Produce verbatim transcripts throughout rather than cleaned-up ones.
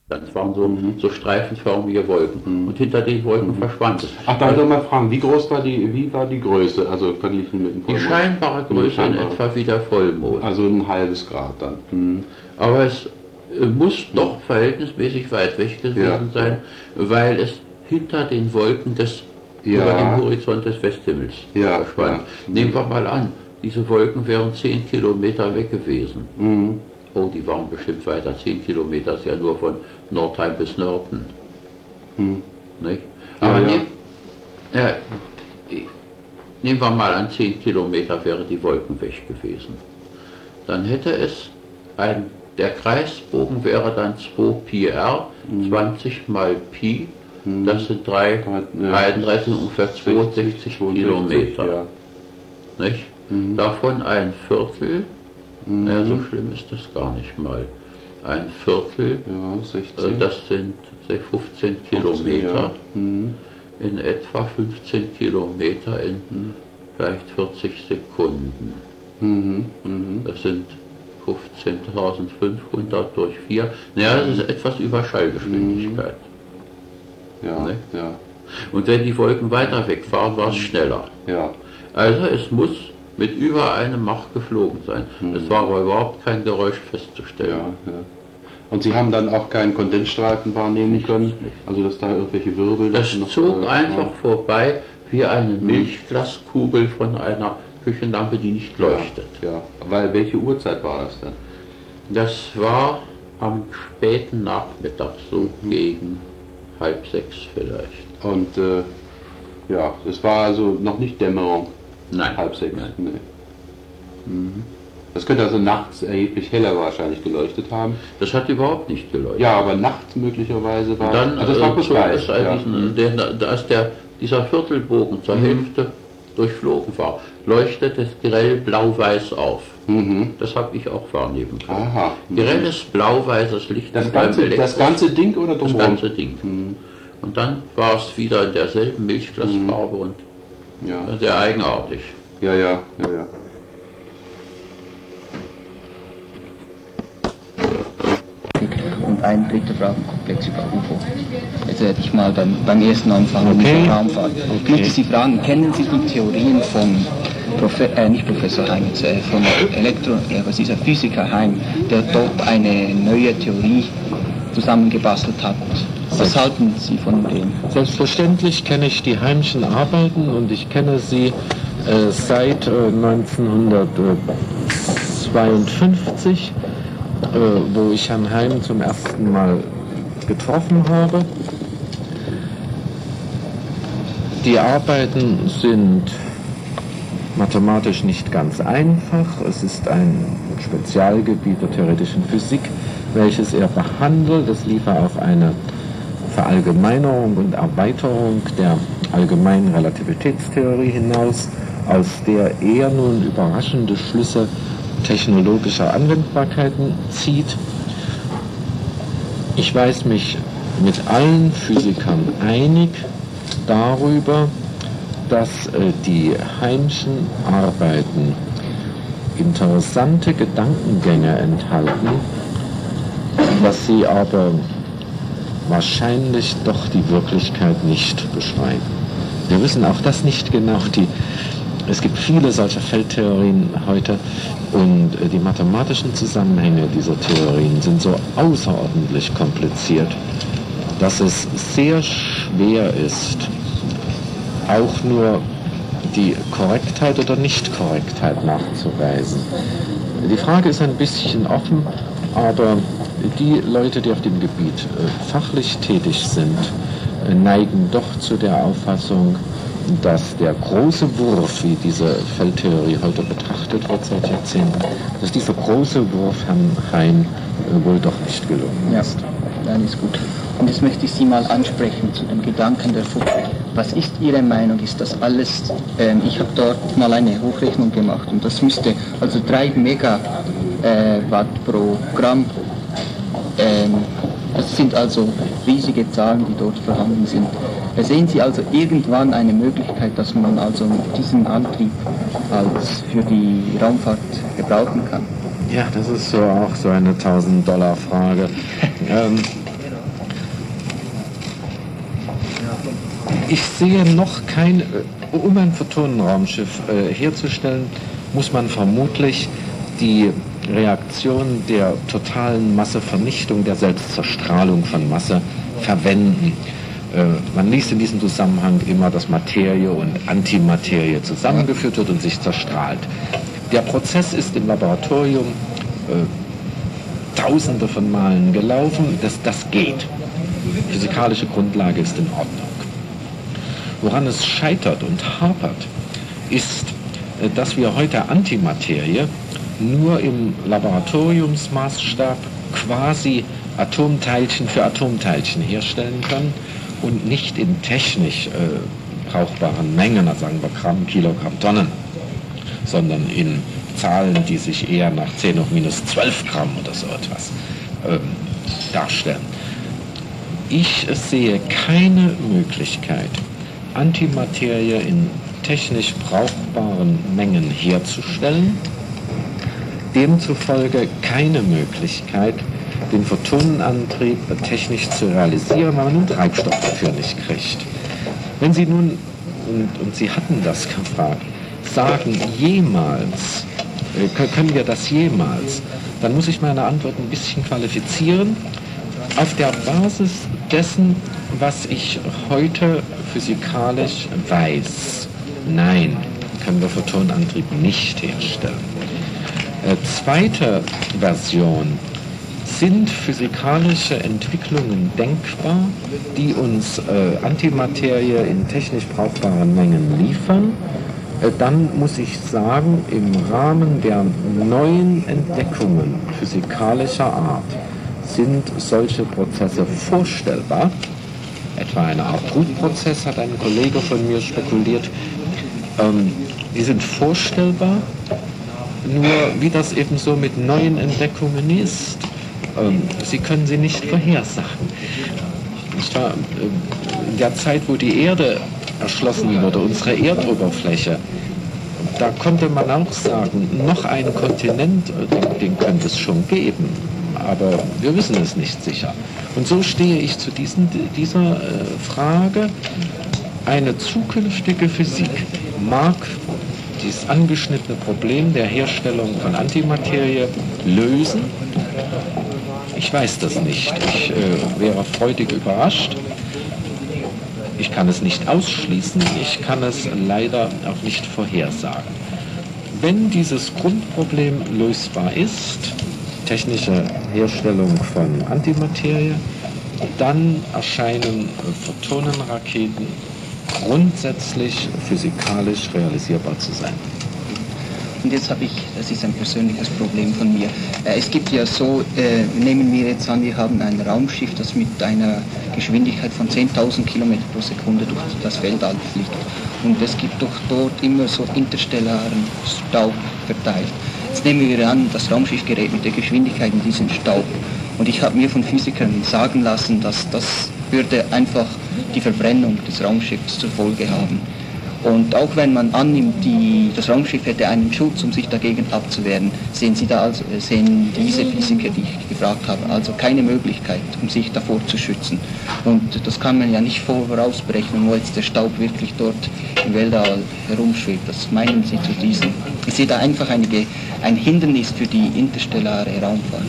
Das waren so, mhm. so streifenförmige Wolken. Mhm. Und hinter den Wolken mhm. verschwand es. Ach, da soll mal fragen, wie groß war die, wie war die Größe? Also verglichen mit dem Vollmond? Die scheinbare Größe scheinbare. in etwa wie der Vollmond. Also ein halbes Grad dann. Mhm. Aber es äh, muss mhm. doch verhältnismäßig weit weg gewesen ja. sein, weil es hinter den Wolken des, ja. über dem Horizont des Westhimmels ja. verschwand. Ja. Mhm. Nehmen wir mal an, diese Wolken wären zehn Kilometer weg gewesen. Mhm. Oh, die waren bestimmt weiter. zehn Kilometer ist ja nur von Nordheim bis Nörten. Hm. Nicht? Aber ja, ja. Nehm, ja, nehmen wir mal an, zehn Kilometer wäre die Wolken weg gewesen. Dann hätte es, ein, der Kreisbogen wäre dann zwei Pi r, hm. zwanzig mal Pi, hm. das sind drei, dreiunddreißig, ja. ungefähr zweiundsechzig Kilometer. Ja. Nicht? Hm. Davon ein Viertel. Mhm. Ja, so schlimm ist das gar nicht mal. Ein Viertel, ja, sechzehn. Das sind fünfzehn Kilometer, ja. mhm. in etwa fünfzehn Kilometer in mhm. vielleicht vierzig Sekunden. Mhm. Mhm. Das sind fünfzehntausendfünfhundert durch vier. Naja, das ist etwas über Schallgeschwindigkeit. Mhm. Ja, ne? Ja. Und wenn die Wolken weiter wegfahren, war es schneller. Ja. Also es muss mit über einem Mach geflogen sein. Mhm. Es war aber überhaupt kein Geräusch festzustellen. Ja, ja. Und Sie haben dann auch keinen Kondensstreifen wahrnehmen können? Also dass da irgendwelche Wirbel... Das noch zog äh, einfach ja. vorbei wie eine Milchglaskugel von einer Küchenlampe, die nicht leuchtet. Ja, ja. Weil welche Uhrzeit war das denn? Das war am späten Nachmittag, so mhm. gegen halb sechs vielleicht. Und äh, ja, es war also noch nicht Dämmerung? Nein. Halb sechs? Nein. Nee. Mhm. Das könnte also nachts erheblich heller wahrscheinlich geleuchtet haben. Das hat überhaupt nicht geleuchtet. Ja, aber nachts möglicherweise war... Dann, also das war äh, weiß, ja. diesen, der, als der, dieser Viertelbogen zur mhm. Hälfte durchflogen war, leuchtet es grell blau-weiß auf. Mhm. Das habe ich auch wahrnehmen können. Aha. Mhm. Grelles blau-weißes Licht. Das ganze, das ganze Ding oder drumherum? Das ganze Ding. Mhm. Und dann war es wieder in derselben Milchglasfarbe mhm. und ja. sehr eigenartig. Ja, ja, ja, ja. Und ein dritter Fragenkomplex über U F O. Jetzt werde ich mal beim, beim ersten anfangen okay. mit der Raumfahrt. Ich okay. möchte Sie fragen, kennen Sie die Theorien von Profe äh, nicht Professor Heim, äh, von Elektro, äh, was ist er, Physiker Heim, der dort eine neue Theorie zusammengebastelt hat? Was halten Sie von dem? Selbstverständlich kenne ich die Heimschen Arbeiten und ich kenne sie äh, seit äh, neunzehnhundertzweiundfünfzig, äh, wo ich Herrn Heim zum ersten Mal getroffen habe. Die Arbeiten sind mathematisch nicht ganz einfach. Es ist ein Spezialgebiet der theoretischen Physik, welches er behandelt. Es lief auf eine Verallgemeinerung und Erweiterung der allgemeinen Relativitätstheorie hinaus, aus der er nun überraschende Schlüsse technologischer Anwendbarkeiten zieht. Ich weiß mich mit allen Physikern einig darüber, dass äh, die Heimschen Arbeiten interessante Gedankengänge enthalten, dass sie aber wahrscheinlich doch die Wirklichkeit nicht beschreiben. Wir wissen auch das nicht genau. Die, es gibt viele solcher Feldtheorien heute und äh, die mathematischen Zusammenhänge dieser Theorien sind so außerordentlich kompliziert, dass es sehr schwer ist, auch nur die Korrektheit oder Nichtkorrektheit nachzuweisen. Die Frage ist ein bisschen offen, aber die Leute, die auf dem Gebiet äh, fachlich tätig sind, äh, neigen doch zu der Auffassung, dass der große Wurf, wie diese Feldtheorie heute betrachtet wird seit Jahrzehnten, dass dieser große Wurf Herrn Heim äh, wohl doch nicht gelungen ist. Ja, dann ist gut. Und jetzt möchte ich Sie mal ansprechen zu dem Gedanken der Fuchs. Was ist Ihre Meinung? Ist das alles, ähm, ich habe dort mal eine Hochrechnung gemacht und das müsste, also drei Megawatt äh, pro Gramm, ähm, das sind also riesige Zahlen, die dort vorhanden sind. Sehen Sie also irgendwann eine Möglichkeit, dass man also diesen Antrieb als für die Raumfahrt gebrauchen kann? Ja, das ist so auch so eine tausend Dollar Frage. ähm, Ich sehe noch kein, um ein Photonenraumschiff äh, herzustellen, muss man vermutlich die Reaktion der totalen Massevernichtung, der Selbstzerstrahlung von Masse verwenden. Äh, man liest in diesem Zusammenhang immer, dass Materie und Antimaterie zusammengeführt wird und sich zerstrahlt. Der Prozess ist im Laboratorium äh, tausende von Malen gelaufen, das, das geht. Die physikalische Grundlage ist in Ordnung. Woran es scheitert und hapert, ist, äh, dass wir heute Antimaterie nur im Laboratoriumsmaßstab quasi Atomteilchen für Atomteilchen herstellen können und nicht in technisch äh, brauchbaren Mengen, also sagen wir Gramm, Kilogramm, Tonnen, sondern in Zahlen, die sich eher nach zehn hoch minus zwölf Gramm oder so etwas ähm, darstellen. Ich sehe keine Möglichkeit, Antimaterie in technisch brauchbaren Mengen herzustellen, demzufolge keine Möglichkeit, den Photonenantrieb technisch zu realisieren, weil man nun Treibstoff dafür nicht kriegt. Wenn Sie nun, und, und Sie hatten das gefragt, sagen jemals, äh, können wir das jemals, dann muss ich meine Antwort ein bisschen qualifizieren. Auf der Basis dessen, was ich heute physikalisch weiß, nein, können wir Photonenantrieb nicht herstellen. Äh, zweite Version: Sind physikalische Entwicklungen denkbar, die uns äh, Antimaterie in technisch brauchbaren Mengen liefern? Äh, dann muss ich sagen, im Rahmen der neuen Entdeckungen physikalischer Art sind solche Prozesse vorstellbar. Etwa eine Art Brutprozess, hat ein Kollege von mir spekuliert. Ähm, die sind vorstellbar, nur wie das eben so mit neuen Entdeckungen ist, ähm, Sie können sie nicht vorhersagen. In der Zeit, wo die Erde erschlossen wurde, unsere Erdoberfläche, da konnte man auch sagen, noch ein Kontinent, den, den könnte es schon geben, aber wir wissen es nicht sicher. Und so stehe ich zu diesen, dieser äh, Frage. Eine zukünftige Physik mag dieses angeschnittene Problem der Herstellung von Antimaterie lösen. Ich weiß das nicht. Ich äh, wäre freudig überrascht. Ich kann es nicht ausschließen. Ich kann es leider auch nicht vorhersagen. Wenn dieses Grundproblem lösbar ist, technische Herstellung von Antimaterie, dann erscheinen Photonenraketen grundsätzlich physikalisch realisierbar zu sein. Und jetzt habe ich, das ist ein persönliches Problem von mir. Es gibt ja so, äh, nehmen wir jetzt an, wir haben ein Raumschiff, das mit einer Geschwindigkeit von zehntausend Kilometer pro Sekunde durch das Weltall fliegt. Und es gibt doch dort immer so interstellaren Staub verteilt. Jetzt nehmen wir an, das Raumschiff gerät mit der Geschwindigkeit in diesen Staub. Und ich habe mir von Physikern sagen lassen, dass das würde einfach die Verbrennung des Raumschiffs zur Folge haben. Und auch wenn man annimmt, die, das Raumschiff hätte einen Schutz, um sich dagegen abzuwehren, sehen Sie da also, sehen diese Physiker, die ich gefragt habe, also keine Möglichkeit, um sich davor zu schützen. Und das kann man ja nicht vorausberechnen, wo jetzt der Staub wirklich dort im Weltall herumschwebt. Was meinen Sie zu diesem? Ich sehe da einfach einige, ein Hindernis für die interstellare Raumfahrt.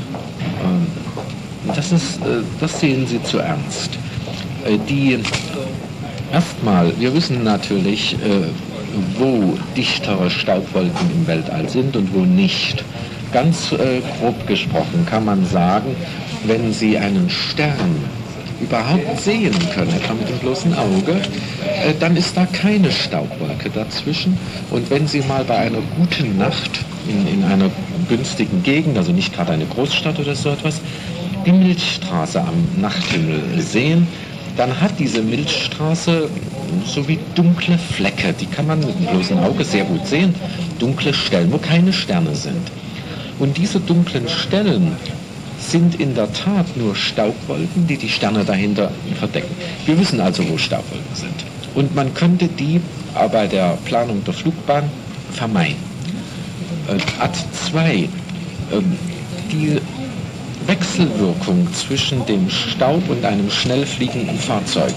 Das ist, das sehen Sie zu ernst. Die Erstmal, wir wissen natürlich, wo dichtere Staubwolken im Weltall sind und wo nicht. Ganz grob gesprochen kann man sagen, wenn Sie einen Stern überhaupt sehen können, etwa mit dem bloßen Auge, dann ist da keine Staubwolke dazwischen. Und wenn Sie mal bei einer guten Nacht in, in einer günstigen Gegend, also nicht gerade eine Großstadt oder so etwas, die Milchstraße am Nachthimmel sehen, dann hat diese Milchstraße so wie dunkle Flecke, die kann man mit dem bloßen Auge sehr gut sehen, dunkle Stellen, wo keine Sterne sind. Und diese dunklen Stellen sind in der Tat nur Staubwolken, die die Sterne dahinter verdecken. Wir wissen also, wo Staubwolken sind. Und man könnte die bei der Planung der Flugbahn vermeiden. Äh, Ad zwei, äh, die Wechselwirkung zwischen dem Staub und einem schnell fliegenden Fahrzeug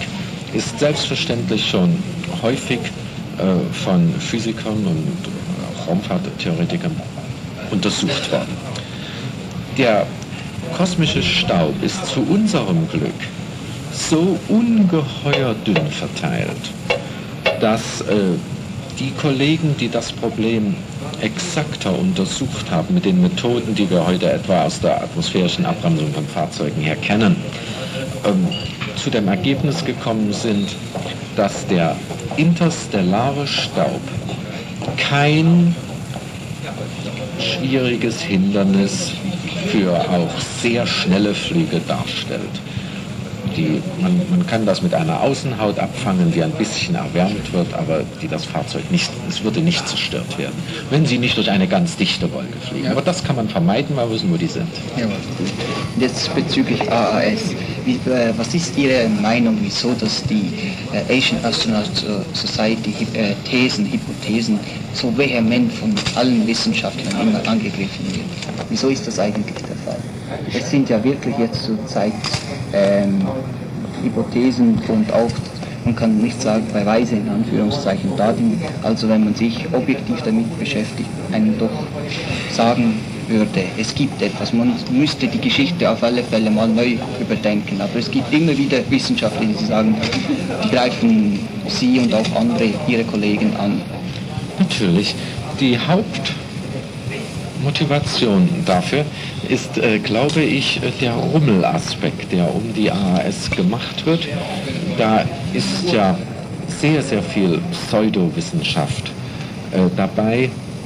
ist selbstverständlich schon häufig äh, von Physikern und auch Raumfahrttheoretikern untersucht worden. Der kosmische Staub ist zu unserem Glück so ungeheuer dünn verteilt, dass äh, die Kollegen, die das Problem exakter untersucht haben mit den Methoden, die wir heute etwa aus der atmosphärischen Abbremsung von Fahrzeugen her kennen, ähm, zu dem Ergebnis gekommen sind, dass der interstellare Staub kein schwieriges Hindernis für auch sehr schnelle Flüge darstellt. Die, man, man kann das mit einer Außenhaut abfangen, die ein bisschen erwärmt wird, aber die das Fahrzeug nicht, es würde nicht zerstört werden, wenn sie nicht durch eine ganz dichte Wolke fliegen. Ja. Aber das kann man vermeiden, weil wir wissen, wo die sind. Ja. Jetzt bezüglich A A S. Wie, äh, was ist Ihre Meinung, wieso dass die äh, Asian Astronaut Society äh, Thesen, Hypothesen so vehement von allen Wissenschaftlern immer angegriffen wird? Wieso ist das eigentlich der Fall? Es sind ja wirklich jetzt zur Zeit ähm, Hypothesen und auch, man kann nicht sagen, Beweise in Anführungszeichen da, also wenn man sich objektiv damit beschäftigt, einem doch sagen würde, es gibt etwas, man müsste die Geschichte auf alle Fälle mal neu überdenken, aber es gibt immer wieder Wissenschaftler, die sagen, die greifen Sie und auch andere, Ihre Kollegen an. Natürlich, die Haupt Motivation dafür ist, äh, glaube ich, der Rummelaspekt, der um die A A S gemacht wird. Da ist ja sehr, sehr viel Pseudowissenschaft äh, dabei.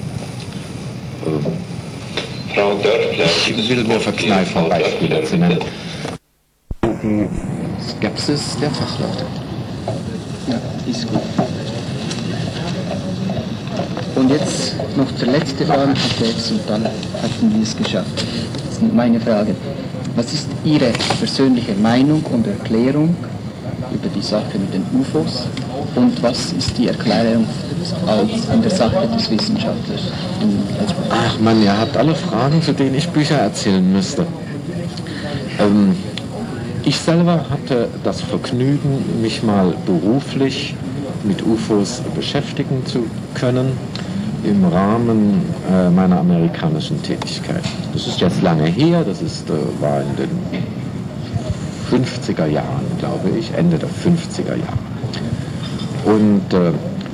Äh, ich will mir verkneifen, Beispiele zu nennen. Die Skepsis der Fachleute. Ja, ist gut. Und jetzt noch zur letzten Frage, und dann hatten wir es geschafft. Das ist meine Frage. Was ist Ihre persönliche Meinung und Erklärung über die Sache mit den U F Os? Und was ist die Erklärung als in der Sache des Wissenschaftlers? Ach man, ihr habt alle Fragen, zu denen ich Bücher erzählen müsste. Ähm, ich selber hatte das Vergnügen, mich mal beruflich mit U F Os beschäftigen zu können im Rahmen äh, meiner amerikanischen Tätigkeit. Das ist jetzt lange her, das ist, äh, war in den fünfziger Jahren, glaube ich, Ende der fünfziger Jahre. Und äh,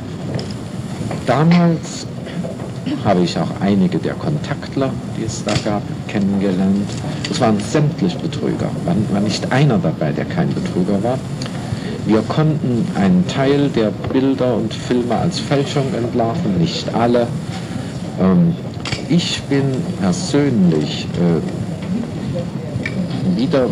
damals habe ich auch einige der Kontaktler, die es da gab, kennengelernt. Es waren sämtlich Betrüger, war, war nicht einer dabei, der kein Betrüger war. Wir konnten einen Teil der Bilder und Filme als Fälschung entlarven, nicht alle. Ähm, ich bin persönlich äh, wieder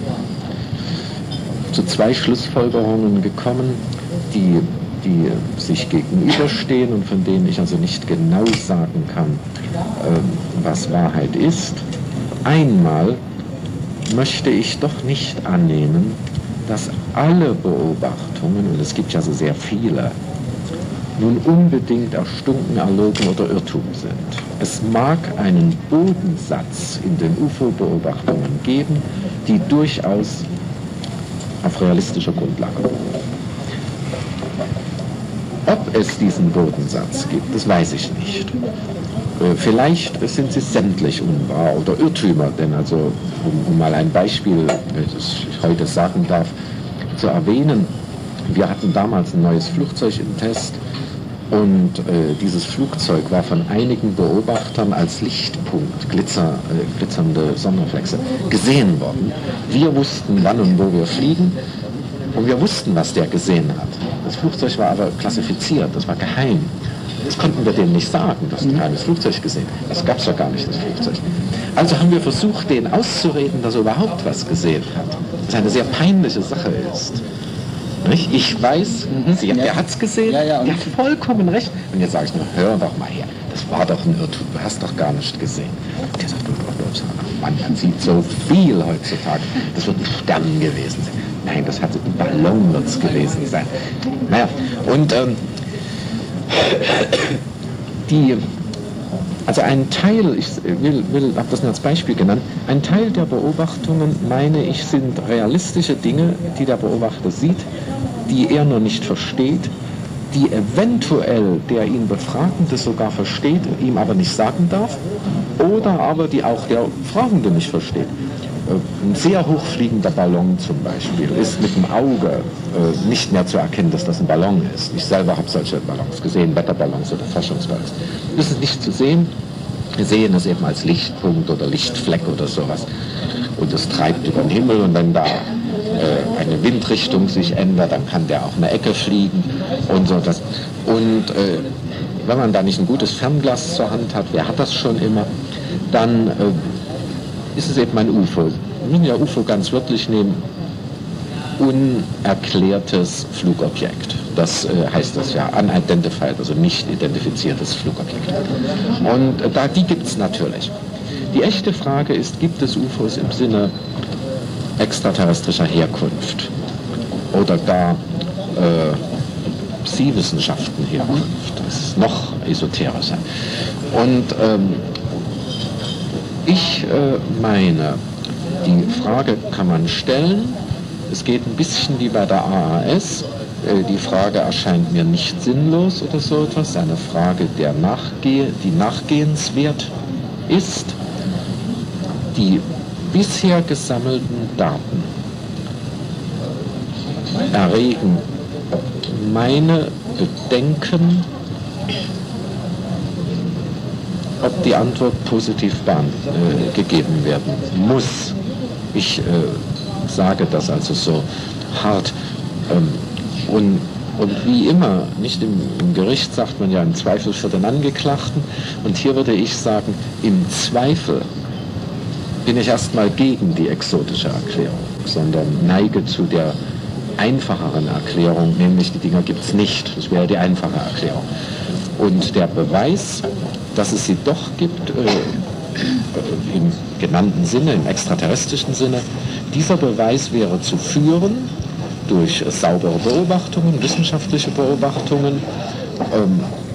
zu zwei Schlussfolgerungen gekommen, die, die sich gegenüberstehen und von denen ich also nicht genau sagen kann, äh, was Wahrheit ist. Einmal möchte ich doch nicht annehmen, dass alle Beobachtungen, und es gibt ja so sehr viele, nun unbedingt erstunken, erlogen oder Irrtum sind. Es mag einen Bodensatz in den U F O-Beobachtungen geben, die durchaus auf realistischer Grundlage beruhen. Ob es diesen Bodensatz gibt, das weiß ich nicht. Vielleicht sind sie sämtlich unwahr oder Irrtümer, denn also, um, um mal ein Beispiel, das ich heute sagen darf, zu erwähnen, wir hatten damals ein neues Flugzeug im Test und äh, dieses Flugzeug war von einigen Beobachtern als Lichtpunkt, Glitzer, äh, glitzernde Sonnenreflexe, gesehen worden. Wir wussten, wann und wo wir fliegen und wir wussten, was der gesehen hat. Das Flugzeug war aber klassifiziert, das war geheim. Das konnten wir denen nicht sagen, dass ein kleines Flugzeug gesehen. Das gab es ja gar nicht, das Flugzeug. Also haben wir versucht, denen auszureden, dass er überhaupt was gesehen hat. Das eine sehr peinliche Sache ist. Nicht? Ich weiß, mhm, Sie, ja. Der hat es gesehen, ja, ja, der hat vollkommen recht. Und jetzt sage ich nur, hör doch mal her, das war doch ein Irrtum, du hast doch gar nicht gesehen. Und der sagt, Mann, man sieht so viel heutzutage, das wird ein Stern gewesen sein. Nein, das hat ein Ballon wird es gewesen sein. Naja, und ähm, die, also ein Teil, ich will, will habe das nur als Beispiel genannt, ein Teil der Beobachtungen, meine ich, sind realistische Dinge, die der Beobachter sieht, die er noch nicht versteht, die eventuell der ihn Befragende sogar versteht, ihm aber nicht sagen darf, oder aber die auch der Fragende nicht versteht. Ein sehr hochfliegender Ballon zum Beispiel ist mit dem Auge äh, nicht mehr zu erkennen, dass das ein Ballon ist. Ich selber habe solche Ballons gesehen, Wetterballons oder Forschungsballons. Das ist nicht zu sehen. Wir sehen es eben als Lichtpunkt oder Lichtfleck oder sowas. Und es treibt über den Himmel, und wenn da äh, eine Windrichtung sich ändert, dann kann der auch eine Ecke fliegen und so. Das. Und äh, wenn man da nicht ein gutes Fernglas zur Hand hat, wer hat das schon immer, dann äh, ist es eben ein U F O. Wir müssen ja U F O ganz wörtlich nehmen. Unerklärtes Flugobjekt. Das äh, heißt das ja, unidentified, also nicht identifiziertes Flugobjekt. Und äh, da, die gibt es natürlich. Die echte Frage ist, gibt es U F Os im Sinne extraterrestrischer Herkunft oder gar äh, Psi-Wissenschaften Herkunft? Das ist noch esoterischer. Und ähm, ich äh, meine, die Frage kann man stellen. Es geht ein bisschen wie bei der A A S. Äh, die Frage erscheint mir nicht sinnlos oder so etwas. Eine Frage, der nachgehe, die nachgehenswert ist. Die bisher gesammelten Daten erregen meine Bedenken, ob die Antwort positiv bahn, äh, gegeben werden muss. Ich äh, sage das also so hart. Ähm, und, und wie immer, nicht im, im Gericht sagt man ja im Zweifel für den Angeklagten, und hier würde ich sagen, im Zweifel bin ich erstmal gegen die exotische Erklärung, sondern neige zu der einfacheren Erklärung, nämlich die Dinger gibt es nicht. Das wäre die einfache Erklärung. Und der Beweis, dass es sie doch gibt, äh, im genannten Sinne, im extraterrestrischen Sinne, dieser Beweis wäre zu führen durch saubere Beobachtungen, wissenschaftliche Beobachtungen. Ähm,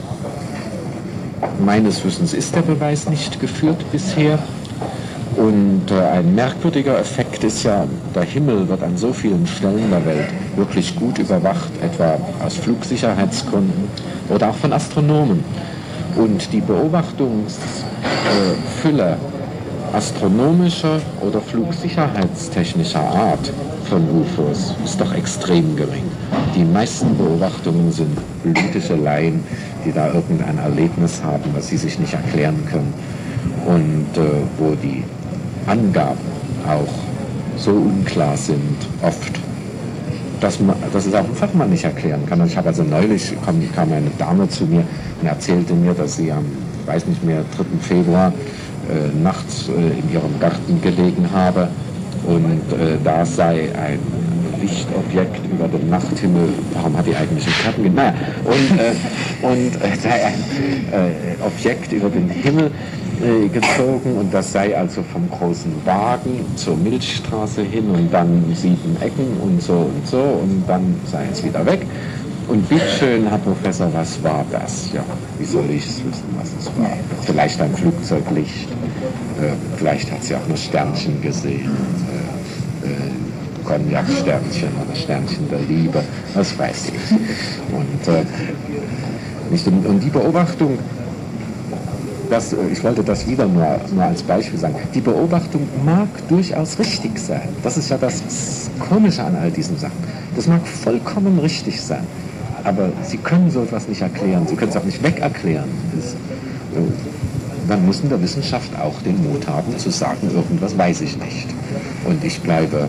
meines Wissens ist der Beweis nicht geführt bisher. Und äh, ein merkwürdiger Effekt ist ja, der Himmel wird an so vielen Stellen der Welt wirklich gut überwacht, etwa aus Flugsicherheitsgründen oder auch von Astronomen. Und die Beobachtungsfülle äh, astronomischer oder flugsicherheitstechnischer Art von U F Os ist doch extrem gering. Die meisten Beobachtungen sind politische Laien, die da irgendein Erlebnis haben, was sie sich nicht erklären können. Und äh, wo die Angaben auch so unklar sind, oft, dass, man, dass es auch ein Fachmann nicht erklären kann. Und ich habe also neulich, kam, kam eine Dame zu mir und erzählte mir, dass sie am, ich weiß nicht mehr, dritten Februar äh, nachts äh, in ihrem Garten gelegen habe und äh, da sei ein Lichtobjekt über dem Nachthimmel, warum hat die eigentlich einen Schatten gegeben? Naja, und, äh, und äh, sei ein äh, Objekt über den Himmel äh, gezogen, und das sei also vom großen Wagen zur Milchstraße hin und dann sieben Ecken und so und so, und dann sei es wieder weg. Und bitteschön, Herr Professor, was war das? Ja, wie soll ich es wissen, was es war? Vielleicht ein Flugzeuglicht, äh, vielleicht hat sie auch nur Sternchen gesehen. Äh, äh, Cognac-Sternchen oder Sternchen der Liebe, das weiß ich. Und, äh, nicht, und die Beobachtung, das, ich wollte das wieder nur, nur als Beispiel sagen, die Beobachtung mag durchaus richtig sein. Das ist ja das Komische an all diesen Sachen. Das mag vollkommen richtig sein, aber Sie können so etwas nicht erklären, Sie können es auch nicht wegerklären. Das, äh, man muss in der Wissenschaft auch den Mut haben zu sagen, irgendwas weiß ich nicht. Und ich bleibe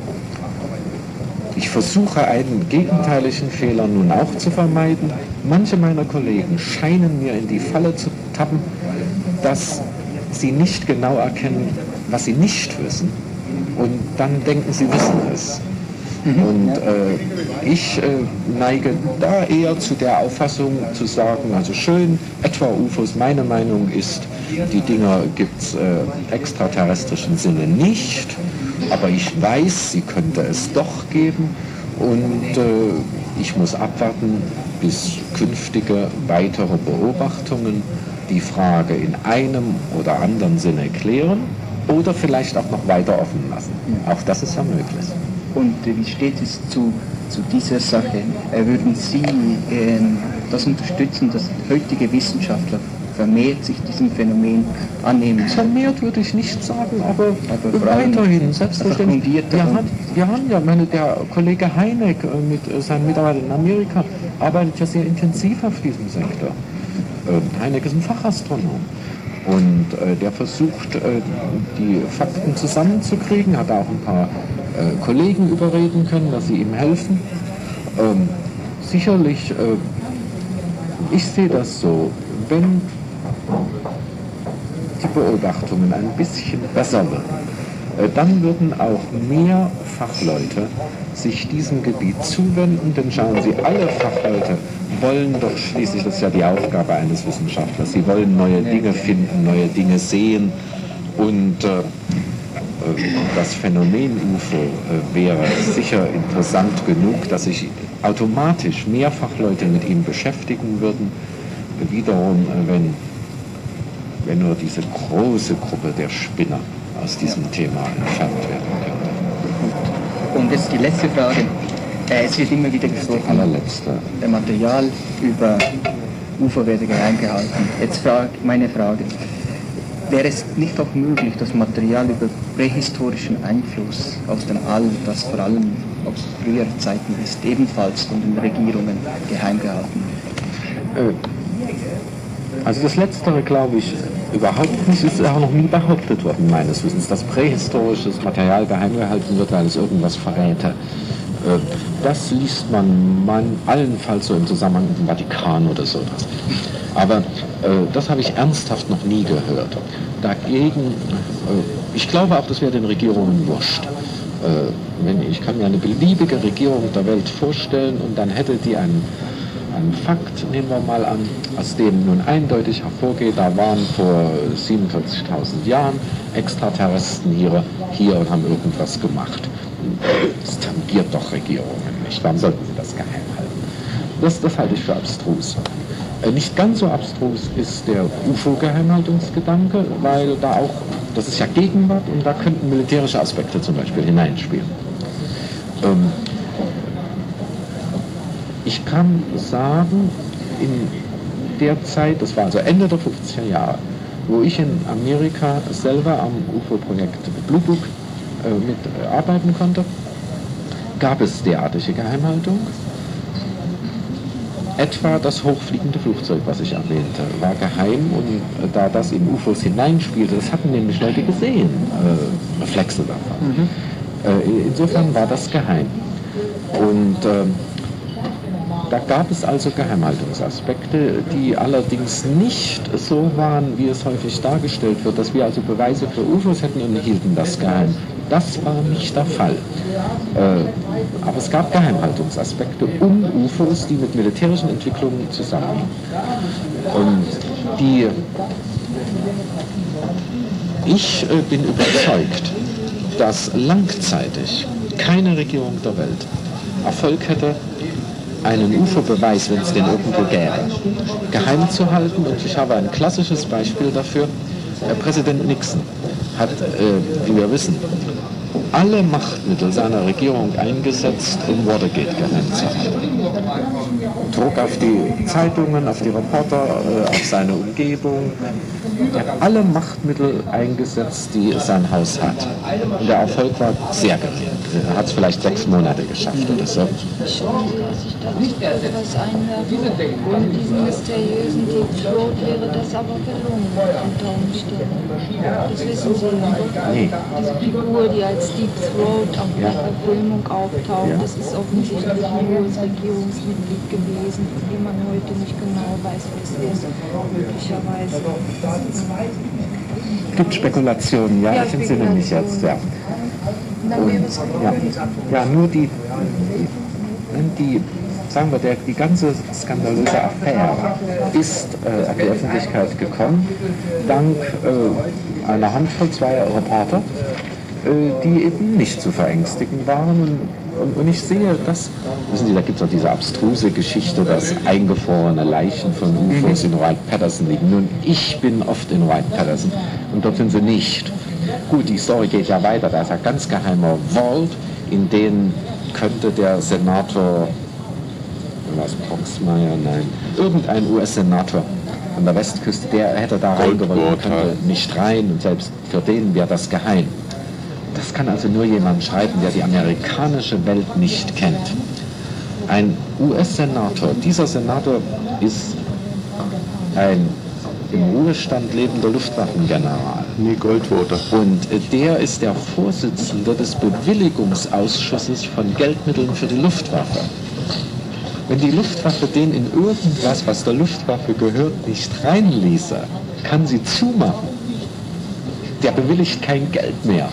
Ich versuche einen gegenteiligen Fehler nun auch zu vermeiden. Manche meiner Kollegen scheinen mir in die Falle zu tappen, dass sie nicht genau erkennen, was sie nicht wissen, und dann denken sie wissen es. Mhm. Und äh, ich äh, neige da eher zu der Auffassung zu sagen, also schön, etwa U F Os, meine Meinung ist, die Dinger gibt es äh, extraterrestrischen Sinne nicht, aber ich weiß, sie könnte es doch geben, und äh, ich muss abwarten, bis künftige weitere Beobachtungen die Frage in einem oder anderen Sinne klären oder vielleicht auch noch weiter offen lassen. Auch das ist ja möglich. Und äh, wie steht es zu, zu dieser Sache? Äh, würden Sie äh, das unterstützen, dass heutige Wissenschaftler vermehrt sich diesem Phänomen annehmen? Vermehrt würde ich nicht sagen, aber, aber weiterhin, selbstverständlich. Wir haben, wir haben ja, meine, der Kollege Heineck mit seinen Mitarbeitern in Amerika arbeitet ja sehr intensiv auf diesem Sektor. Äh, Heineck ist ein Fachastronom. Und äh, der versucht, äh, die Fakten zusammenzukriegen, hat auch ein paar äh, Kollegen überreden können, dass sie ihm helfen. Ähm, sicherlich, äh, ich sehe das so, wenn die Beobachtungen ein bisschen besser würden, äh, dann würden auch mehr Fachleute sich diesem Gebiet zuwenden, denn schauen Sie, alle Fachleute wollen doch schließlich, das ist ja die Aufgabe eines Wissenschaftlers, sie wollen neue Dinge finden, neue Dinge sehen und äh, das Phänomen U F O äh, wäre sicher interessant genug, dass sich automatisch mehr Fachleute mit ihm beschäftigen würden. Wiederum, äh, wenn, wenn nur diese große Gruppe der Spinner aus diesem Thema entfernt werden könnte. Und jetzt die letzte Frage. Es wird immer wieder gesprochen, allerletzte. Der Material über U F O werde geheim gehalten. Jetzt frage, meine Frage, wäre es nicht auch möglich, das Material über prähistorischen Einfluss aus dem All, das vor allem aus früheren Zeiten ist, ebenfalls von den Regierungen geheim gehalten wird? Also das Letztere glaube ich überhaupt nicht, ist auch noch nie behauptet worden, meines Wissens, dass prähistorisches Material geheim gehalten wird, weil es irgendwas verräte. Das liest man, man allenfalls so im Zusammenhang mit dem Vatikan oder so. Aber äh, das habe ich ernsthaft noch nie gehört. Dagegen, äh, ich glaube auch, das wäre den Regierungen wurscht. Äh, wenn, ich kann mir eine beliebige Regierung der Welt vorstellen und dann hätte die einen, einen Fakt, nehmen wir mal an, aus dem nun eindeutig hervorgeht, da waren vor siebenundvierzigtausend Jahren Extraterrestrien hier, hier und haben irgendwas gemacht. Das tangiert doch Regierungen nicht. Warum sollten sie das geheim halten? Das, das halte ich für abstrus. Äh, nicht ganz so abstrus ist der U F O-Geheimhaltungsgedanke, weil da auch, das ist ja Gegenwart und da könnten militärische Aspekte zum Beispiel hineinspielen. Ähm, ich kann sagen, in der Zeit, das war also Ende der fünfziger Jahre, wo ich in Amerika selber am U F O-Projekt Blue Book mitarbeiten konnte, gab es derartige Geheimhaltung. Etwa das hochfliegende Flugzeug, was ich erwähnte, war geheim und äh, da das in U F Os hineinspielte, das hatten nämlich Leute gesehen, äh, Reflexe davon. Mhm. Äh, insofern war das geheim. Und äh, da gab es also Geheimhaltungsaspekte, die allerdings nicht so waren, wie es häufig dargestellt wird, dass wir also Beweise für U F Os hätten und hielten das geheim. Das war nicht der Fall. Äh, aber es gab Geheimhaltungsaspekte um U F Os, die mit militärischen Entwicklungen zusammenhingen. Und die, ich äh, bin überzeugt, dass langzeitig keine Regierung der Welt Erfolg hätte, einen U F O-Beweis, wenn es den irgendwo gäbe, geheim zu halten. Und ich habe ein klassisches Beispiel dafür. Herr Präsident Nixon hat, äh, wie wir wissen, alle Machtmittel seiner Regierung eingesetzt, um Watergate geheim zu halten. Druck auf die Zeitungen, auf die Reporter, äh, auf seine Umgebung. Er hat alle Machtmittel eingesetzt, die sein Haus hat. Und der Erfolg war sehr gering. Er hat es vielleicht sechs Monate geschafft oder so. Schauen Sie, dass ich da etwas einwerfe. Und diesem mysteriösen Deep Throat wäre das aber gelungen unter Umständen. Das wissen Sie ja. Nee. Diese Figur, die als Deep Throat auf der Verfilmung auftaucht, Ja. das ist offensichtlich ein hohes Regierungsmitglied gewesen, von dem man heute nicht genau weiß, was es ist. Möglicherweise. Es gibt Spekulationen, ja, Ja, ich entsinne mich jetzt. Ja. Und, ja, ja, nur die, die, sagen wir, der, die ganze skandalöse Affäre ist äh, an die Öffentlichkeit gekommen, dank äh, einer Handvoll zweier Reporter, äh, die eben nicht zu verängstigen waren. Und, und, und ich sehe, das, wissen Sie, da gibt es auch diese abstruse Geschichte, dass eingefrorene Leichen von U F Os in Wright-Patterson liegen. Nun, ich bin oft in Wright-Patterson und dort sind sie nicht. Gut, die Story geht ja weiter, da ist ein ganz geheimer Vault, in denen könnte der Senator, was, Proxmire, nein, irgendein U S-Senator an der Westküste, der hätte da reingewollt, könnte nicht rein, und selbst für den wäre das geheim. Das kann also nur jemand schreiben, der die amerikanische Welt nicht kennt. Ein U S-Senator, dieser Senator ist ein im Ruhestand lebender Luftwaffengeneral. Nee, Goldwater. Und der ist der Vorsitzende des Bewilligungsausschusses von Geldmitteln für die Luftwaffe. Wenn die Luftwaffe den in irgendwas, was der Luftwaffe gehört, nicht reinließe, kann sie zumachen. Der bewilligt kein Geld mehr.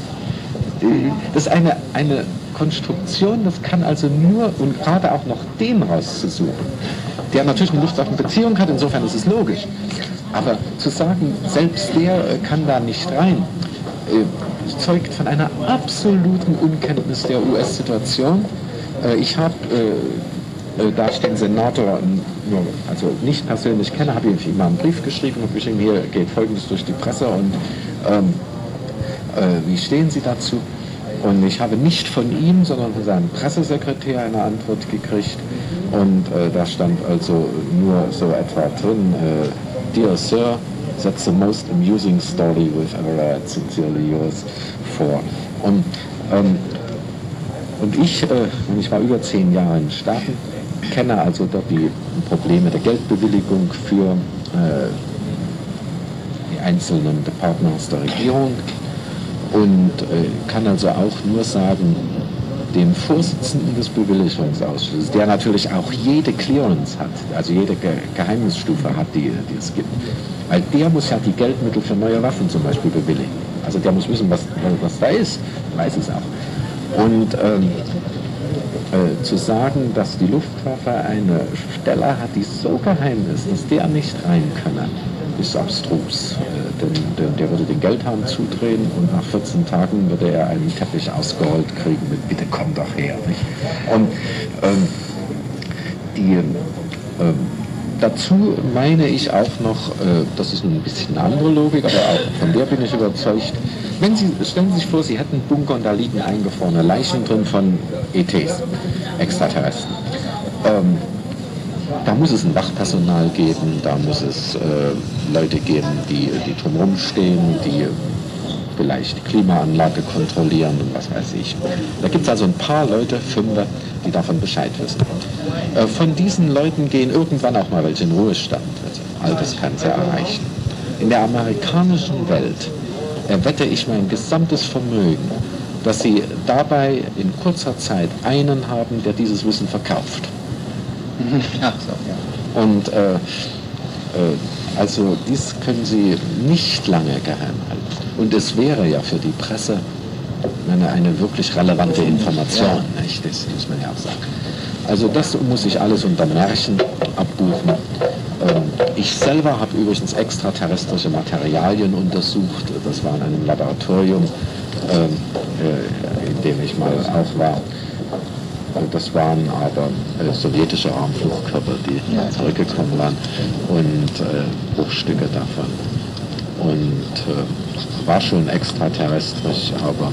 Das ist eine, eine Konstruktion, das kann also nur, und gerade auch noch den rauszusuchen, der natürlich eine Luftwaffenbeziehung hat, insofern ist es logisch. Aber zu sagen, selbst der kann da nicht rein, äh, zeugt von einer absoluten Unkenntnis der U S-Situation. Äh, ich habe, äh, äh, da ich den Senator nur, also nicht persönlich kenne, habe ich ihm mal einen Brief geschrieben und geschrieben, hier geht Folgendes durch die Presse und ähm, äh, wie stehen Sie dazu? Und ich habe nicht von ihm, sondern von seinem Pressesekretär eine Antwort gekriegt. Und äh, da stand also nur so etwa drin, äh, Dear Sir, that's the most amusing story we've ever read, sincerely yours, vor. Und, ähm, und ich, äh, ich war über zehn Jahre in den Staaten, kenne also dort die Probleme der Geldbewilligung für äh, die einzelnen Departments der Regierung. Und äh, kann also auch nur sagen, dem Vorsitzenden des Bewilligungsausschusses, der natürlich auch jede Clearance hat, also jede Ge Geheimnisstufe hat, die, die es gibt, weil der muss ja die Geldmittel für neue Waffen zum Beispiel bewilligen. Also der muss wissen, was, was da ist, weiß es auch. Und ähm, äh, zu sagen, dass die Luftwaffe eine Stelle hat, die so geheim ist, dass der nicht rein könne, ist abstrus. Äh, denn, denn der würde den Geldhahn zudrehen und nach vierzehn Tagen würde er einen Teppich ausgerollt kriegen mit Bitte komm doch her. Nicht? Und ähm, die, ähm, dazu meine ich auch noch, äh, das ist ein bisschen eine andere Logik, aber auch von der bin ich überzeugt, wenn Sie, stellen Sie sich vor, Sie hätten einen Bunker und da liegen eingefrorene Leichen drin von E Ts, Extraterrestrien. Ähm, Da muss es ein Wachpersonal geben, da muss es äh, Leute geben, die, die drumherum stehen, die vielleicht die Klimaanlage kontrollieren und was weiß ich. Da gibt es also ein paar Leute, Fünfer, die davon Bescheid wissen. Äh, von diesen Leuten gehen irgendwann auch mal welche in Ruhestand. Also Altersgrenze erreichen. In der amerikanischen Welt erwette ich mein gesamtes Vermögen, dass sie dabei in kurzer Zeit einen haben, der dieses Wissen verkauft. Ach so, ja. Und äh, äh, also dies können Sie nicht lange geheim halten. Und es wäre ja für die Presse eine, eine wirklich relevante Information, nicht? Das muss man ja auch sagen. Also das muss ich alles unter Märchen abbuchen. Ähm, ich selber habe übrigens extraterrestrische Materialien untersucht. Das war in einem Laboratorium, ähm, äh, in dem ich mal auch war. Das waren aber äh, sowjetische Raumflugkörper, die ja. zurückgekommen waren und äh, Bruchstücke davon. Und äh, war schon extraterrestrisch, aber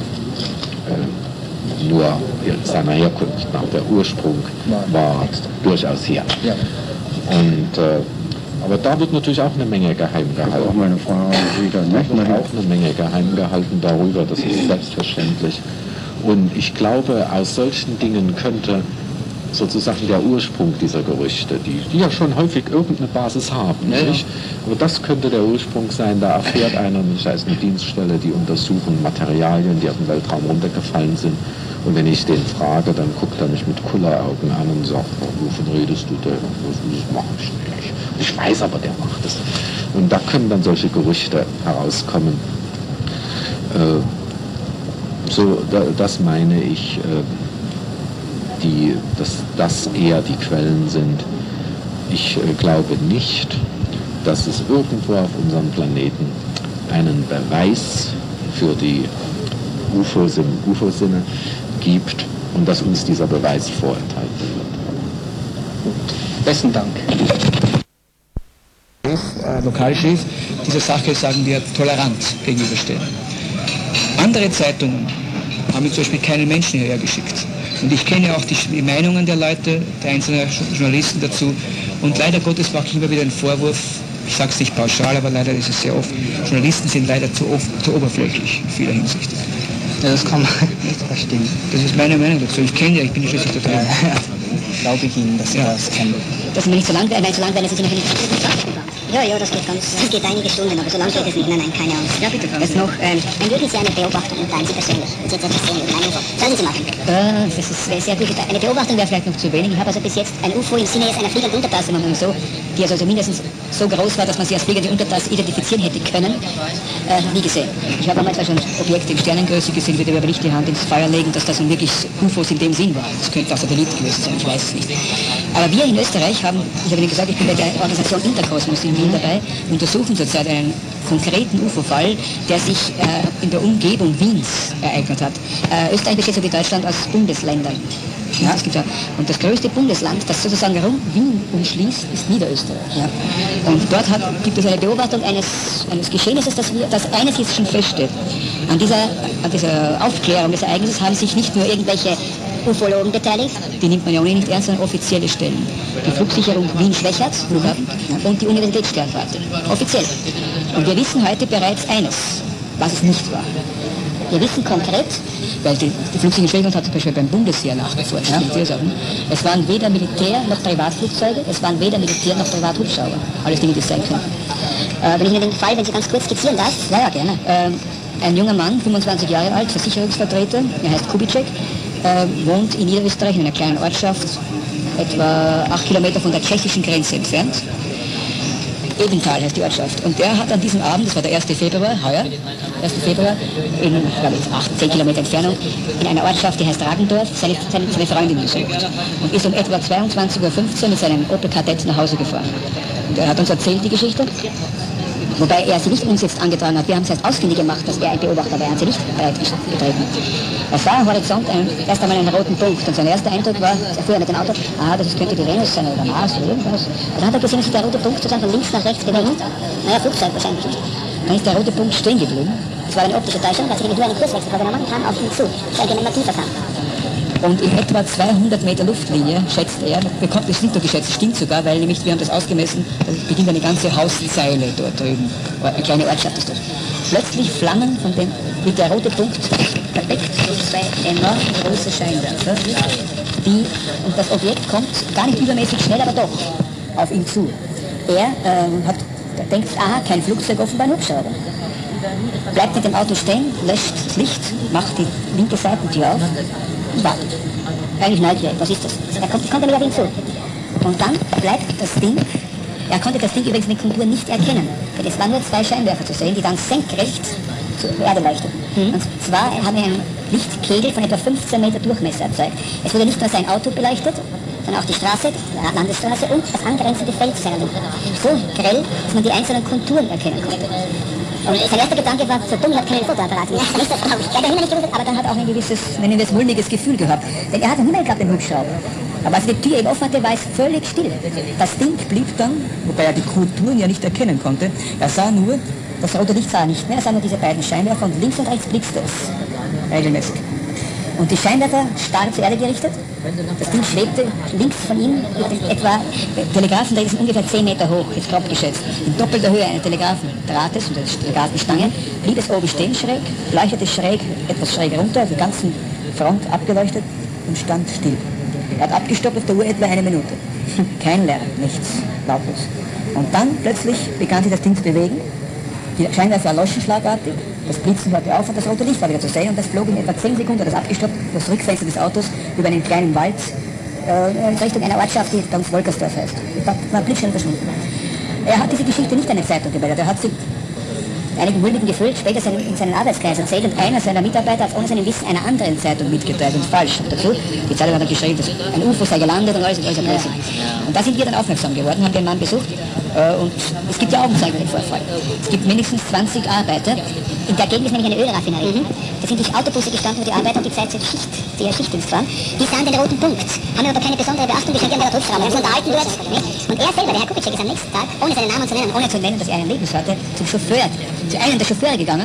äh, nur seiner Herkunft nach. Der Ursprung war durchaus hier. Ja. Und, äh, aber da wird natürlich auch eine Menge geheim gehalten. Auch meine Frau wieder, da wird auch eine Menge geheim gehalten darüber, das ist selbstverständlich. Und ich glaube, aus solchen Dingen könnte sozusagen der Ursprung dieser Gerüchte, die, die ja schon häufig irgendeine Basis haben, ja, nicht? Aber das könnte der Ursprung sein, da erfährt einer, das heißt eine Dienststelle, die untersuchen Materialien, die aus dem Weltraum runtergefallen sind. Und wenn ich den frage, dann guckt er mich mit Kulleraugen an und sagt, wovon redest du denn? Das mache ich nicht. Ich weiß aber, der macht es. Und da können dann solche Gerüchte herauskommen. Äh, So, das meine ich, die, dass das eher die Quellen sind. Ich glaube nicht, dass es irgendwo auf unserem Planeten einen Beweis für die U F O-Sinne gibt und dass uns dieser Beweis vorenthalten wird. Besten Dank. Äh, Lokalchef dieser Sache, sagen wir, tolerant gegenüberstehen. Andere Zeitungen haben zum Beispiel keinen Menschen hierher geschickt. Und ich kenne auch die Meinungen der Leute, der einzelnen Journalisten dazu. Und leider Gottes mache ich immer wieder einen Vorwurf, ich sage es nicht pauschal, aber leider ist es sehr oft, Journalisten sind leider zu, oft, zu oberflächlich in vieler Hinsicht. Ja, das kann man nicht verstehen. Das ist meine Meinung dazu. Ich kenne ja, ich bin ja schließlich da drin. Ja, glaube ich Ihnen, dass Sie ja. das kennen. Das ist mir nicht so lang, wenn so lang, wenn es sich noch nicht Ja, ja, das geht ganz, das geht einige Stunden, aber so lange geht es nicht. Nein, nein, keine Angst. Ja, bitte. Jetzt noch, ähm, dann würden Sie eine Beobachtung teilen, Sie persönlich. Sie jetzt etwas sehen, meine Info. Sollen Sie machen? Äh, das ist sehr, sehr gut. Eine Beobachtung wäre vielleicht noch zu wenig. Ich habe also bis jetzt ein U F O im Sinne jetzt einer fliegenden Untertasse, machen wir so, die also mindestens so groß war, dass man sie als fliegende Untertasse identifizieren hätte können, äh, nie gesehen. Ich habe einmal zwar schon Objekte in Sternengröße gesehen, würde aber nicht die Hand ins Feuer legen, dass das nun wirklich U F Os in dem Sinn waren. Das könnte auch Satellit gewesen sein, ich weiß es nicht. Aber wir in Österreich haben, ich habe Ihnen gesagt, ich bin bei der Organisation Interkosmos in Wien dabei, untersuchen zurzeit einen konkreten U F O-Fall, der sich äh, in der Umgebung Wiens ereignet hat. Äh, Österreich besteht so wie Deutschland aus Bundesländern. Ja, es gibt ja, und das größte Bundesland, das sozusagen rund Wien umschließt, ist Niederösterreich. Ja. Und dort hat, gibt es eine Beobachtung eines, eines Geschehnisses, das, wir, das eines jetzt schon feststeht. An dieser, an dieser Aufklärung des Ereignisses haben sich nicht nur irgendwelche Ufologen beteiligt, die nimmt man ja ohnehin nicht ernst, sondern offizielle Stellen. Die Flugsicherung Wien-Schwächert, Flughafen, und die Universitätssternwarte. Offiziell. Und wir wissen heute bereits eines, was es nicht war. Wir wissen konkret, weil die, die Flugsicherung Schwächert hat zum Beispiel beim Bundesheer nachgeforscht, ja? Es waren weder Militär noch Privatflugzeuge, es waren weder Militär noch Privathubschrauber. Alles Dinge, die es sein können. Äh, wenn ich Ihnen den Fall, wenn Sie ganz kurz skizzieren darf, ja, ja, gerne. Äh, ein junger Mann, fünfundzwanzig Jahre alt, Versicherungsvertreter, er heißt Kubitschek, äh, wohnt in Niederösterreich, in einer kleinen Ortschaft, etwa acht Kilometer von der tschechischen Grenze entfernt. Ebenthal heißt die Ortschaft. Und der hat an diesem Abend, das war der erste Februar, heuer, erste Februar, in, glaube ich, acht, zehn Kilometer Entfernung, in einer Ortschaft, die heißt Ragendorf, seine, seine, seine Freundin besucht. Und ist um etwa zweiundzwanzig Uhr fünfzehn mit seinem Opel Kadett nach Hause gefahren. Und er hat uns erzählt, die Geschichte. Wobei er sie nicht uns jetzt angetragen hat. Wir haben es erst ausfindig gemacht, dass er ein Beobachter war. Er hat sie nicht betreten. Er sah am Horizont einen, erst einmal einen roten Punkt. Und sein erster Eindruck war, er fuhr mit dem Auto, ah, das könnte die Venus sein oder Mars oder irgendwas. Und dann hat er gesehen, dass sich der rote Punkt sozusagen von links nach rechts bewegt. Naja, Flugzeug wahrscheinlich nicht. Dann ist der rote Punkt stehen geblieben. Das war eine optische Täuschung, weil sich nur einen Kurswechsel vorgenommen kam auf ihn zu. Das ist ein immer tiefer kam. Und in etwa zweihundert Meter Luftlinie, schätzt er, bekommt es nicht nur geschätzt, stimmt sogar, weil nämlich, wir haben das ausgemessen, da beginnt eine ganze Hauszeile dort drüben, eine kleine Ortschaft ist das. Plötzlich flammen von dem, wird der rote Punkt verdeckt durch zwei enorm große Scheinwerfer, die, und das Objekt kommt gar nicht übermäßig schnell, aber doch auf ihn zu. Er ähm, hat, denkt, aha, kein Flugzeug, offenbar ein Hubschrauber. Bleibt mit dem Auto stehen, löscht das Licht, macht die linke Seitentür auf, wartet. Eigentlich neugierig, was ist das? Er kommt, kommt er auf ihn zu. Und dann bleibt das Ding, er konnte das Ding übrigens in den Konturen nicht erkennen. Es waren nur zwei Scheinwerfer zu sehen, die dann senkrecht zur Erde leuchteten. Mhm. Und zwar haben wir einen Lichtkegel von etwa fünfzehn Meter Durchmesser erzeugt. Es wurde nicht nur sein Auto beleuchtet, sondern auch die Straße, die Landesstraße und das angrenzende Feld seiner Luft. So grell, dass man die einzelnen Konturen erkennen konnte. Und sein erster Gedanke war, so dumm, ich habe keinen Fotoapparat mehr. Ja, das glaube ich. Er hat nicht gewusst, aber dann hat auch ein gewisses, nennen wir es, mulmiges Gefühl gehabt. Denn er hatte niemand gehabt, den Hubschrauber. Aber als er die Tür eben offen hatte, war es völlig still. Das Ding blieb dann, wobei er die Konturen ja nicht erkennen konnte, er sah nur, das rote Licht sah er nicht mehr, er sah nur diese beiden Scheinwerfer und links und rechts blitzte es. Regelmäßig. Und die Scheinwerfer starren zur Erde gerichtet. Das Ding schwebte links von ihm etwa, Telegrafendrähte sind ungefähr zehn Meter hoch, jetzt grob geschätzt. In doppelter Höhe eines Telegrafendrahtes und der Telegrafenstange blieb es oben stehen schräg, leuchtete schräg, etwas schräg runter, die ganze Front abgeleuchtet und stand still. Er hat abgestoppt auf der Uhr etwa eine Minute. Kein Lärm, nichts, lautlos. Und dann plötzlich begann sich das Ding zu bewegen. Die Scheinwerfer erloschen schlagartig, das Blitzen hörte auf und das rote Licht war wieder zu sehen und das flog in etwa zehn Sekunden, das abgestoppt, das Rückfenster des Autos über einen kleinen Wald äh, in Richtung einer Ortschaft, die bei uns Wolkersdorf heißt. Da war blitzschnell verschwunden. Er hat diese Geschichte nicht an eine Zeitung gemeldet, er hat sie einigen mulmigen Gefühl später seinen, in seinen Arbeitskreis erzählt und einer seiner Mitarbeiter hat ohne seinen Wissen einer anderen Zeitung mitgeteilt und falsch dazu. Die Zeitung hat dann geschrieben, dass ein U F O sei gelandet und alles und alles und alles. Und da sind wir dann aufmerksam geworden, haben den Mann besucht äh, und es gibt ja Augenzeugen für den Vorfall. Es gibt mindestens zwanzig Arbeiter. In der Gegend ist nämlich eine Ölraffinerie. Mhm. Da sind durch Autobusse gestanden, wo die Arbeiter um die Zeit zur Schicht, die ihre Schichtdienst waren. Die sahen den roten Punkt, haben aber keine besondere Beachtung geschenkt, die haben da Rückschrauben. Wir haben unterhalten dort. Und er selber, der Herr Kubitschek, ist am nächsten Tag, ohne seinen Namen zu nennen, ohne zu nennen, dass er ein Leben hatte, zum Chauffeur, zu einem der Chauffeure gegangen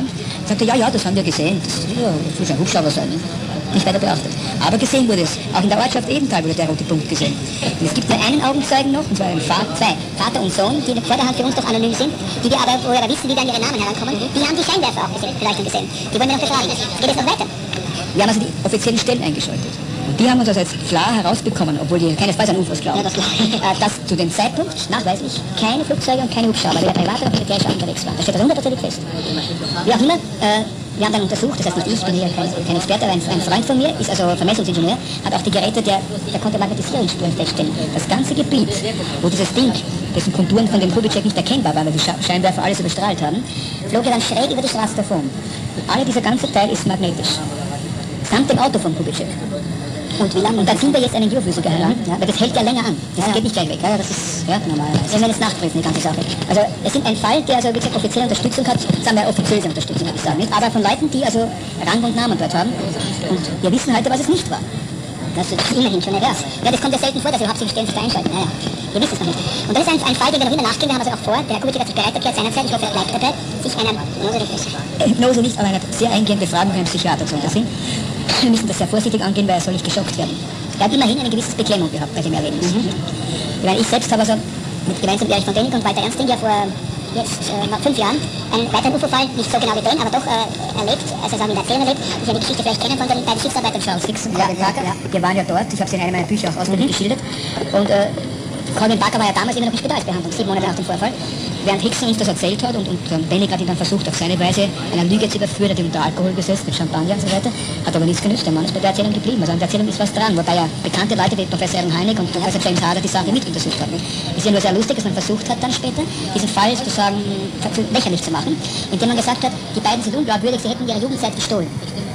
Sagte, ja, ja, das haben wir gesehen. Das, ja, das muss ein Hubschrauber sein. Ne? Nicht weiter beachtet. Aber gesehen wurde es. Auch in der Ortschaft Ebenthal wurde der rote Punkt gesehen. Und es gibt nur einen Augenzeugen noch, und zwar einen Vater, zwei, Vater und Sohn, die vorderhand für uns doch anonym sind, die wir aber, wo wir aber wissen, wie dann ihre Namen herankommen, die haben die Scheinwerfer auch gesehen, vielleicht schon gesehen. Die wollen wir noch befragen. Geht es noch weiter? Wir haben also die offiziellen Stellen eingeschaltet. Und die haben uns also jetzt klar herausbekommen, obwohl die keinesfalls an U F Os glauben, ja, das dass zu dem Zeitpunkt nachweislich keine Flugzeuge und keine Hubschrauber, weder private noch militärische unterwegs waren. Da steht das hundertprozentig fest. Wie auch immer, äh, wir haben dann untersucht, das heißt nicht ich, bin hier kein, kein Experte, aber ein, ein Freund von mir ist also Vermessungsingenieur, hat auch die Geräte, der, der konnte Magnetisierungsspuren feststellen. Das ganze Gebiet, wo dieses Ding, dessen Konturen von dem Kubitschek nicht erkennbar waren, weil die Scheinwerfer alles überstrahlt haben, flog er dann schräg über die Straße davon. Und alle dieser ganze Teil ist magnetisch. Samt dem Auto von Kubitschek. Und wie lange? Und dann ziehen wir jetzt einen Geophysiker heran, ja, weil das hält ja länger an. Das ja, geht nicht gleich weg. Ja, das ist ja, normalerweise. Das werden wir jetzt nachprüfen, die ganze Sache. Also es sind ein Fall, der also wie gesagt offizielle Unterstützung hat, sagen wir offizielle Unterstützung, würde ich sagen, nicht? Aber von Leuten, die also Rang und Namen dort haben. Und wir wissen heute, was es nicht war. Das ist immerhin schon erst. Ja, das kommt ja selten vor, dass wir überhaupt sich stellen, sich da einschalten. Naja, wir wissen es noch nicht. Und das ist ein, ein Fall, den wir noch immer nachgehen. Wir haben also auch vor, der Herr Kubitschek hat sich bereit erklärt seinerzeit, ich hoffe, er bleibt dabei, sich einer Hypnose, Hypnose nicht, aber eine sehr eingehende Befragung von einem Psychiater zu unterziehen. Wir müssen das sehr vorsichtig angehen, weil er soll nicht geschockt werden. Er hat immerhin eine gewisse Beklemmung gehabt bei dem Erlebnis. Mhm. Ich, meine, ich selbst habe also mit gemeinsam mit Erich von Däniken und Walter Ernstling ja vor jetzt äh, nach fünf Jahren einen weiteren U F O-Fall, nicht so genau wie den, aber doch äh, erlebt, also sagen wir in Erzählen erlebt, die eine Geschichte vielleicht kennen von den beiden Schiffsarbeitern Charles Dixon und Colin Parker. Ja, wir waren ja dort, ich habe sie in einem meiner Bücher auch ausführlich mhm. geschildert. Und äh, Colin Parker war ja damals immer noch in Spitalsbehandlung, sieben Monate nach dem Vorfall. Während Hickson uns das erzählt hat und, und ähm, Däniken hat ihn dann versucht, auf seine Weise einer Lüge zu überführen, hat ihn unter Alkohol gesetzt, mit Champagner und so weiter, hat aber nichts genützt, der Mann ist bei der Erzählung geblieben. Also an der Erzählung ist was dran, wobei ja bekannte Leute wie Professor Aaron Heineck und Professor James Harder die Sache mit untersucht haben. Es ist ja nur sehr lustig, dass man versucht hat dann später, diesen Fall sozusagen lächerlich zu machen, indem man gesagt hat, die beiden sind unglaubwürdig, sie hätten ihre Jugendzeit gestohlen.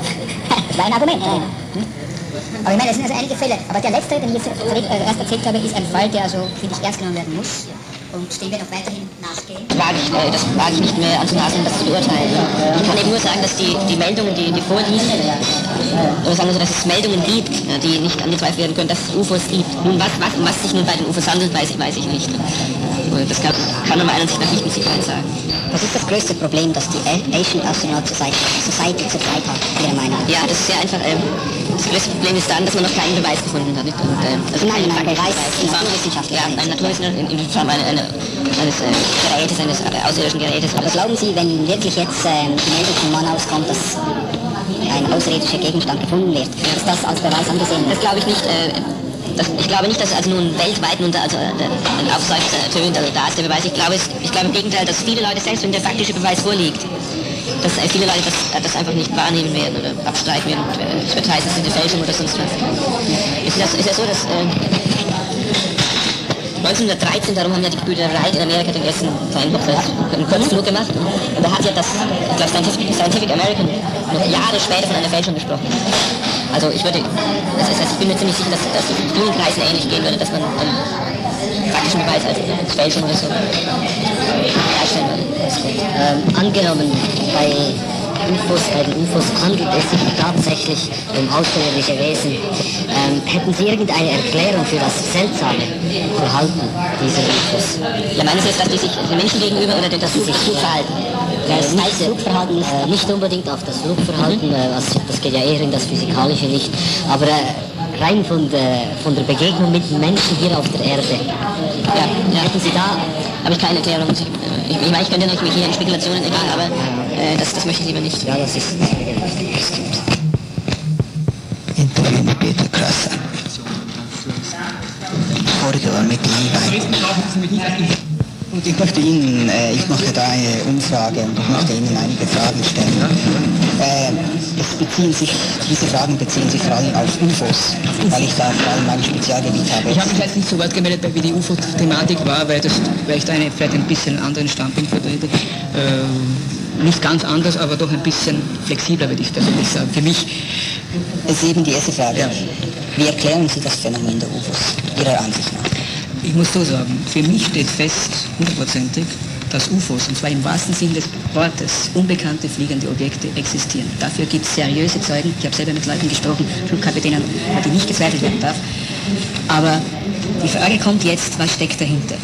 Das war ein Argument. Ja. Hm? Aber ich meine, es sind also einige Fälle. Aber der letzte, den ich jetzt erst erzählt habe, ist ein Fall, der also, finde ich, ernst genommen werden muss. Und dem wir noch weiterhin nachgehen. Wage ich, äh, das wage ich nicht mehr anzumaßen, das zu beurteilen. Ich kann eben nur sagen, dass die, die Meldungen, die, die vorliegen, oder sagen wir so, dass es Meldungen gibt, die nicht angezweifelt werden können, dass es U F Os gibt. Nun, was, was, was sich nun bei den U F Os handelt, weiß, weiß ich nicht. Das kann, kann man meiner Ansicht nach nicht mit Sicherheit sagen. Was ist das größte Problem, das die Asian Astronaut Society, Society zurzeit hat, Ihrer Meinung nach? Ja, das ist sehr einfach. Ähm, das größte Problem ist dann, dass man noch keinen Beweis gefunden hat. Nicht? Und, äh, also nein, nein, Beweis, Naturwissenschaftler. Ja, ein Naturwissenschaftler in, in Form einer, eine, eines äh, Gerätes, eines äh, außerirdischen Gerätes. Aber glauben Sie, wenn wirklich jetzt äh, die Meldung vom Mann auskommt, dass ein außerirdischer Gegenstand gefunden wird, ist das als Beweis angesehen? Das glaube ich nicht. Äh, Das, ich glaube nicht, dass es also nun weltweit nun da, also, ein Aufseufzer ertönt, also da ist der Beweis. Ich glaube, es, ich glaube im Gegenteil, dass viele Leute, selbst wenn der faktische Beweis vorliegt, dass äh, viele Leute das, äh, das einfach nicht wahrnehmen werden oder abstreiten werden. Es wird heißen, es ist eine Fälschung oder sonst was. Es ist ja, ist ja so, dass äh, neunzehnhundertdreizehn, darum haben ja die Gebrüder Wright in Amerika den ersten kleinen einen Kurzflug gemacht. Und da hat ja das, ich glaube, Scientific, Scientific American noch Jahre später von einer Fälschung gesprochen. Also ich würde, das ist, also ich bin mir ziemlich sicher, dass, dass es in vielen Kreisen ähnlich gehen würde, dass man einen faktischen Beweis als, als Fälschung oder so darstellen würde. Ähm, angenommen, bei U F Os, bei den U F Os handelt es sich tatsächlich um außerirdische Wesen. Ähm, hätten Sie irgendeine Erklärung für das seltsame Verhalten dieser U F Os? Ja, meinen Sie jetzt, dass die sich den Menschen gegenüber oder dass sie sich Flugverhalten? Das nicht, Flugverhalten ist, äh, nicht unbedingt auf das Flugverhalten, mhm. äh, was, das geht ja eher in das Physikalische nicht, aber äh, rein von der, von der Begegnung mit Menschen hier auf der Erde. Ja, ja. Hätten Sie da... Habe ich keine Erklärung. Ich, ich, ich meine, ich könnte mich hier in Spekulationen ergehen, aber äh, das, das möchte ich lieber nicht. Ja, das ist... Interview mit Peter Krasser. Vorige war mit langweilig. Und ich möchte Ihnen, äh, ich mache da eine Umfrage und ich möchte Ihnen einige Fragen stellen. Äh, es beziehen sich, diese Fragen beziehen sich vor allem auf U F Os, weil ich da vor allem mein Spezialgebiet habe. Ich habe mich jetzt nicht so weit gemeldet, wie die U F O-Thematik war, weil, das, weil ich da eine, vielleicht ein bisschen anderen Standpunkt vertrete. Äh, nicht ganz anders, aber doch ein bisschen flexibler, würde ich persönlich sagen, für mich. Es ist eben die erste Frage. Ja. Wie erklären Sie das Phänomen der U F Os, Ihrer Ansicht nach? Ich muss so sagen, für mich steht fest, hundertprozentig, dass U F Os, und zwar im wahrsten Sinn des Wortes, unbekannte fliegende Objekte existieren. Dafür gibt es seriöse Zeugen. Ich habe selber mit Leuten gesprochen, Flugkapitänen, an die nicht gezweifelt werden darf. Aber die Frage kommt jetzt, was steckt dahinter?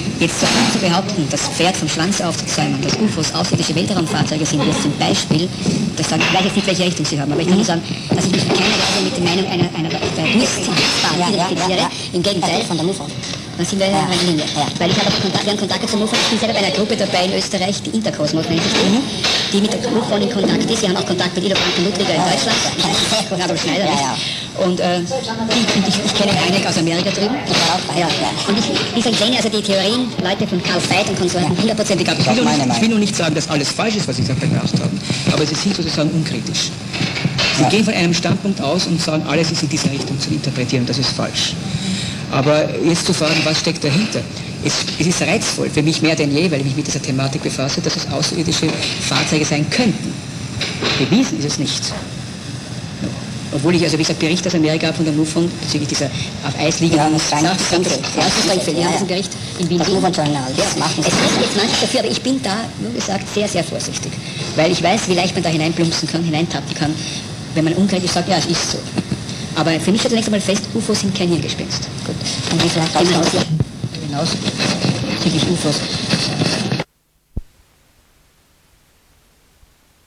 Jetzt sofort zu behaupten, das Pferd vom Schwanz aufzuzäumen, dass U F Os außerirdische Weltraumfahrzeuge sind, jetzt zum Beispiel, das sagen, ich weiß jetzt nicht, welche Richtung sie haben, aber ich kann nur sagen, dass ich mich in keiner Weise mit der Meinung einer, einer Durchziehungsbahn identifiziere, im Gegenteil. Von der M U F O. Dann sind wir in einer Linie. Weil ich habe Kontakt, wir haben Kontakte zum U F O, ich bin selber bei einer Gruppe dabei in Österreich, die Interkosmos nennt sich die, die mit der U F O in Kontakt ist. Wir haben auch Kontakt mit Ido Franken Ludwiger in Deutschland, und Adolf Schneider. Und äh, ich, ich, ich kenne einige aus Amerika drüben. Ja, ja. Und ich, wie gesagt, ich lehne also die Theorien, Leute von Carl Veit und Konsorten hundertprozentig ab. Ich will, nicht, ich will nur nicht sagen, dass alles falsch ist, was Sie gesagt haben, aber Sie sind sozusagen unkritisch. Sie ja. gehen von einem Standpunkt aus und sagen, alles ist in dieser Richtung zu interpretieren, das ist falsch. Aber jetzt zu fragen, was steckt dahinter? Es, es ist reizvoll, für mich mehr denn je, weil ich mich mit dieser Thematik befasse, dass es außerirdische Fahrzeuge sein könnten. Bewiesen ist es nicht. Obwohl ich, also wie gesagt, Bericht aus Amerika von der M U F O bezüglich dieser auf Eis liegenden Sache. Ja, wir haben diesen Bericht in Wien. Das M U F O-Journal, das machen Sie. Es ist jetzt manchmal dafür, aber ich bin da, wie gesagt, sehr, sehr vorsichtig. Weil ich weiß, wie leicht man da hineinplumpsen kann, hineintappen kann, wenn man unkritisch sagt, ja, es ist so. Aber für mich steht zunächst einmal fest, U F Os sind kein Hirngespinst. Gut. Und wie gesagt, hinaus bezüglich U F Os.